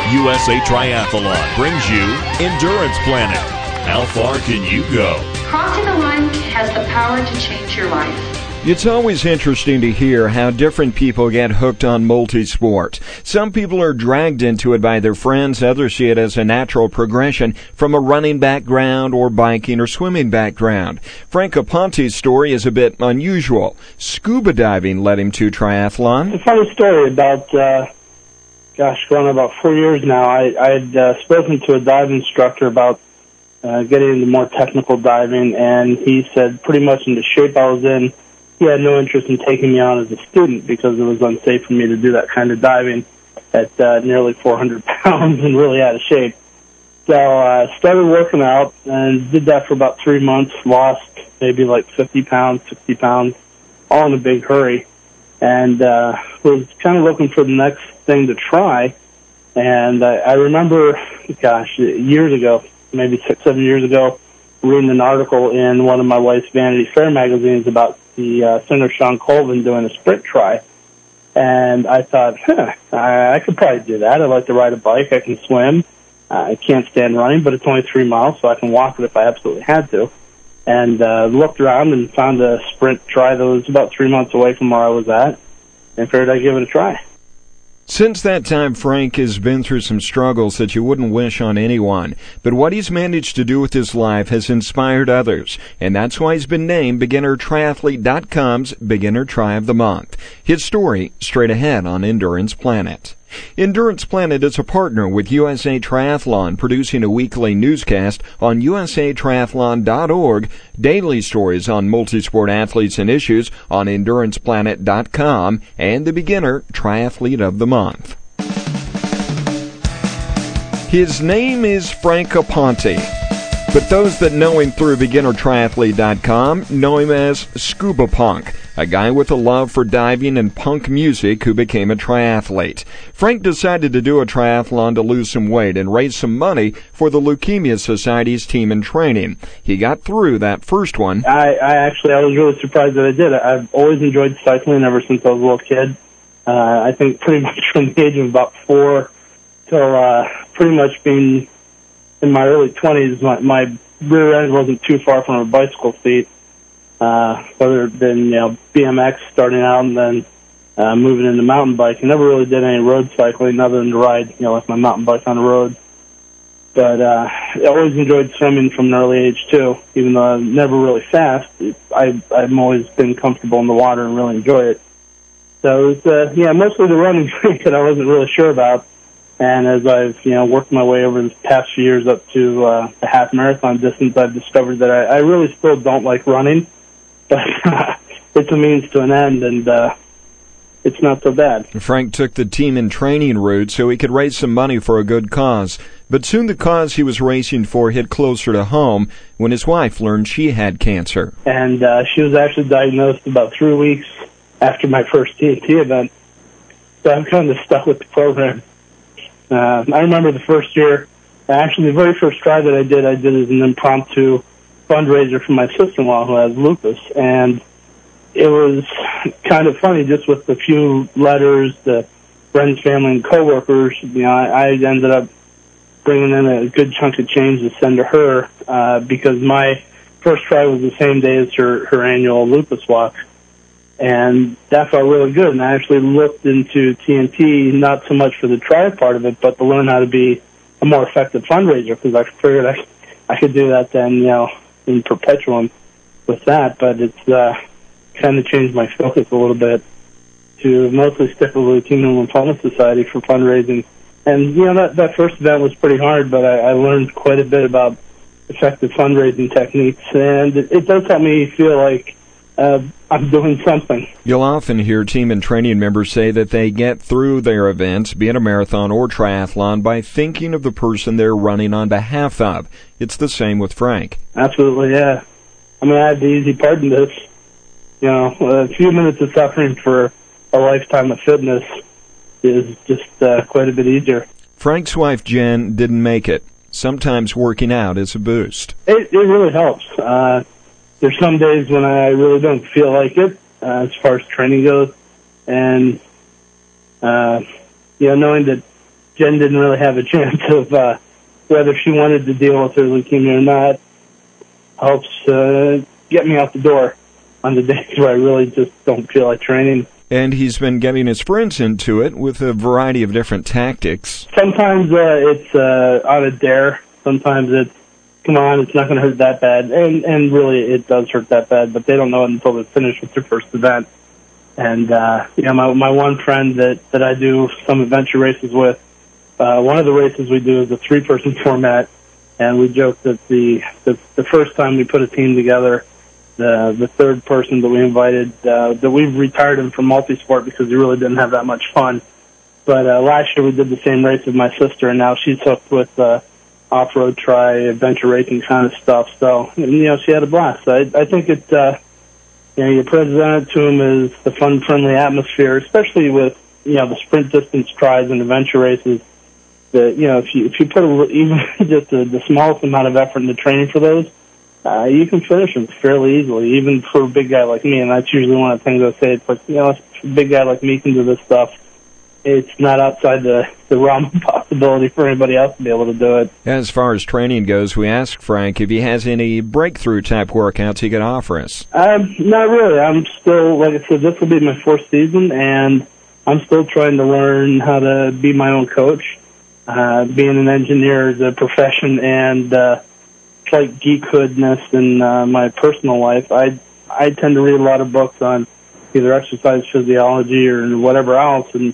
USA Triathlon brings you Endurance Planet. How far can you go? Crossing the line has the power to change your life. It's always interesting to hear how different people get hooked on multisport. Some people are dragged into it by their friends, others see it as a natural progression from a running background or biking or swimming background. Frank Aponte's story is a bit unusual. Scuba diving led him to triathlon. It's a funny story about, going about 4 years now. I had spoken to a dive instructor about getting into more technical diving, and he said pretty much in the shape I was in, he had no interest in taking me on as a student because it was unsafe for me to do that kind of diving at nearly 400 pounds and really out of shape. So I started working out and did that for about 3 months, lost maybe like 50 pounds, 60 pounds, all in a big hurry, and was kind of looking for the next thing to try. And I remember, years ago, maybe 6-7 years ago, reading an article in one of my wife's Vanity Fair magazines about the singer Sean Colvin doing a sprint try. And I thought, I could probably do that. I like to ride a bike. I can swim. I can't stand running, but it's only 3 miles, so I can walk it if I absolutely had to. And looked around and found a sprint try that was about 3 months away from where I was at, and figured I'd give it a try. Since that time, Frank has been through some struggles that you wouldn't wish on anyone. But what he's managed to do with his life has inspired others, and that's why he's been named BeginnerTriathlete.com's Beginner Tri of the Month. His story, straight ahead on Endurance Planet. Endurance Planet is a partner with USA Triathlon, producing a weekly newscast on usatriathlon.org, daily stories on multisport athletes and issues on EndurancePlanet.com, and the Beginner Triathlete of the Month. His name is Frank Aponte, but those that know him through BeginnerTriathlete.com know him as Scuba Punk, a guy with a love for diving and punk music who became a triathlete. Frank decided to do a triathlon to lose some weight and raise some money for the Leukemia Society's team in training. He got through that first one. I was really surprised that I did. I've always enjoyed cycling ever since I was a little kid. I think pretty much from the age of about 4 till pretty much being in my early 20s, my rear end wasn't too far from a bicycle seat. Other than, BMX starting out and then moving into mountain bike. I never really did any road cycling other than to ride, like my mountain bike on the road. But I always enjoyed swimming from an early age, too. Even though I'm never really fast, I've always been comfortable in the water and really enjoy it. So it was, mostly the running that I wasn't really sure about. And as I've, worked my way over the past few years up to the half marathon distance, I've discovered that I really still don't like running. But it's a means to an end, and it's not so bad. Frank took the team in training route so he could raise some money for a good cause. But soon the cause he was racing for hit closer to home when his wife learned she had cancer. And she was actually diagnosed about 3 weeks after my first TNT event. So I'm kind of stuck with the program. I remember the first year, actually the very first try that I did as an impromptu fundraiser for my sister-in-law who has lupus, and it was kind of funny just with the few letters, the friends, family, and coworkers. I ended up bringing in a good chunk of change to send to her because my first try was the same day as her annual lupus walk, and that felt really good. And I actually looked into TNT not so much for the try part of it, but to learn how to be a more effective fundraiser, because I figured I could do that then, in perpetuum with that, but it's kind of changed my focus a little bit to mostly stick with the Leukemia Lymphoma Society for fundraising. And, that first event was pretty hard, but I learned quite a bit about effective fundraising techniques, and it does help me feel like I'm doing something. You'll often hear team and training members say that they get through their events, be it a marathon or triathlon, by thinking of the person they're running on behalf of. It's the same with Frank. Absolutely, yeah. I had the easy part in this. A few minutes of suffering for a lifetime of fitness is just quite a bit easier. Frank's wife, Jen, didn't make it. Sometimes working out is a boost. It really helps. There's some days when I really don't feel like it as far as training goes. And, knowing that Jen didn't really have a chance of whether she wanted to deal with her leukemia or not. Helps get me out the door on the days where I really just don't feel like training. And he's been getting his friends into it with a variety of different tactics. Sometimes it's on a dare. Sometimes it's, come on, it's not going to hurt that bad. And really, it does hurt that bad, but they don't know it until they're finished with their first event. And, my one friend that I do some adventure races with, one of the races we do is a 3-person format, and we joke that the first time we put a team together, the third person that we invited, that we've retired him from multisport because he really didn't have that much fun. But last year we did the same race with my sister, and now she's hooked with off-road adventure racing kind of stuff. So, she had a blast. So I think it, you present it to him as the fun, friendly atmosphere, especially with, the sprint distance tries and adventure races. That, if you put even just the smallest amount of effort into training for those, you can finish them fairly easily, even for a big guy like me. And that's usually one of the things I say. It's like, if a big guy like me can do this stuff, it's not outside the realm of possibility for anybody else to be able to do it. As far as training goes, we asked Frank if he has any breakthrough-type workouts he could offer us. Not really. I'm still, like I said, this will be my 4th season, and I'm still trying to learn how to be my own coach. Being an engineer is a profession, and like geekhoodness in my personal life, I tend to read a lot of books on either exercise physiology or whatever else, and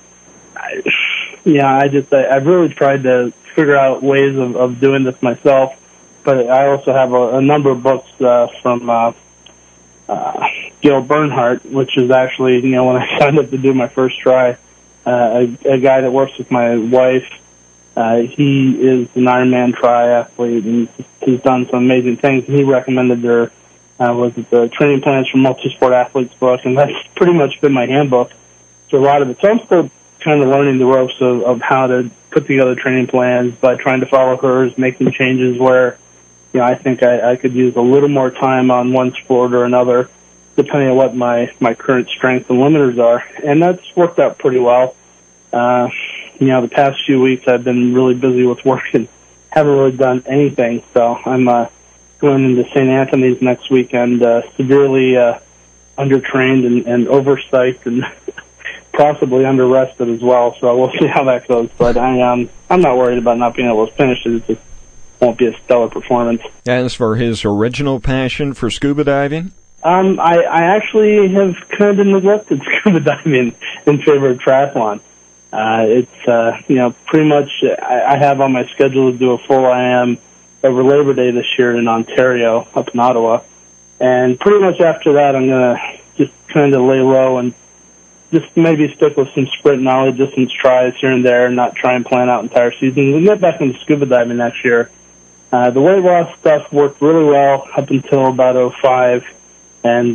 I've really tried to figure out ways of doing this myself. But I also have a number of books from Gail Bernhardt, which is actually, when I signed up to do my first try, a guy that works with my wife. He is an Ironman triathlete, and he's done some amazing things. And he recommended the Training Plans for Multisport Athletes book, and that's pretty much been my handbook to a lot of it. So I'm still kind of learning the ropes of how to put together training plans by trying to follow hers, making changes where, I think I could use a little more time on one sport or another, depending on what my current strengths and limiters are. And that's worked out pretty well. The past few weeks I've been really busy with work and haven't really done anything. So I'm going into St. Anthony's next weekend, severely undertrained and oversight and possibly under-rested as well. So we'll see how that goes. But I'm not worried about not being able to finish it. It just won't be a stellar performance. As for his original passion for scuba diving? I actually have kind of neglected scuba diving in favor of triathlon. It's, pretty much I have on my schedule to do a full IM over Labor Day this year in Ontario, up in Ottawa. And pretty much after that, I'm going to just kind of lay low and just maybe stick with some sprint knowledge, distance tries here and there, and not try and plan out entire seasons. We'll get back into scuba diving next year. The weight loss stuff worked really well up until about 2005. And,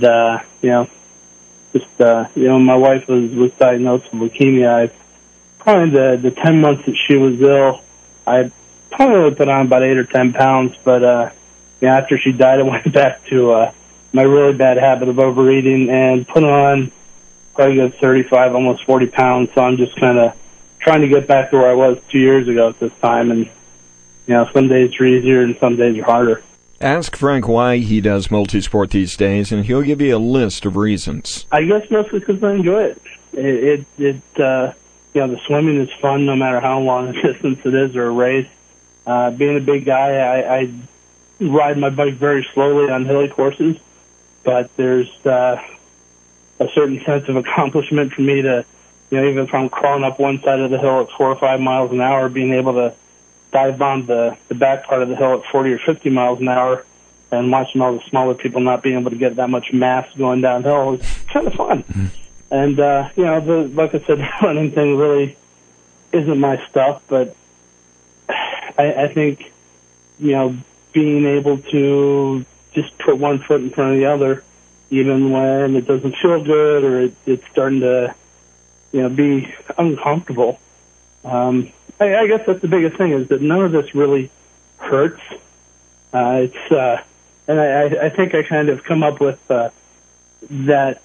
my wife was diagnosed with leukemia. Probably the 10 months that she was ill, I probably put on about 8 or 10 pounds. But after she died, I went back to my really bad habit of overeating and put on probably a good 35, almost 40 pounds. So I'm just kind of trying to get back to where I was 2 years ago at this time. And, some days are easier and some days are harder. Ask Frank why he does multisport these days, and he'll give you a list of reasons. I guess mostly because I enjoy it. The swimming is fun no matter how long a distance it is or a race. Being a big guy, I ride my bike very slowly on hilly courses, but there's a certain sense of accomplishment for me to, even if I'm crawling up one side of the hill at 4 or 5 miles an hour, being able to dive bomb the back part of the hill at 40 or 50 miles an hour and watching all the smaller people not being able to get that much mass going downhill is kind of fun. Mm-hmm. And, like I said, the running thing really isn't my stuff, but I think, being able to just put one foot in front of the other, even when it doesn't feel good or it's starting to, be uncomfortable. I guess that's the biggest thing is that none of this really hurts. And I think I kind of come up with that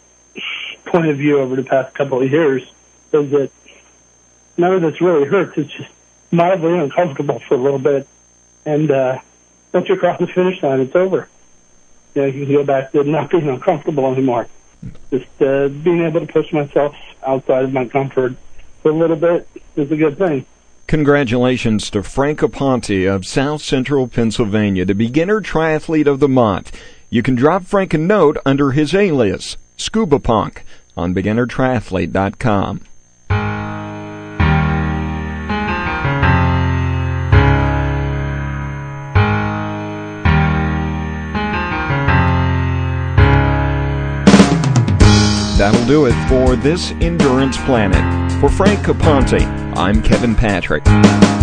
point of view over the past couple of years is that none of this really hurts. It's just mildly uncomfortable for a little bit. And once you cross the finish line, it's over. You can go back to not being uncomfortable anymore. Just being able to push myself outside of my comfort for a little bit is a good thing. Congratulations to Frank Aponte of South Central Pennsylvania, the Beginner Triathlete of the Month. You can drop Frank a note under his alias, Scuba Punk, on beginnertriathlete.com. That'll do it for this Endurance Planet. For Frank Aponte, I'm Kevin Patrick.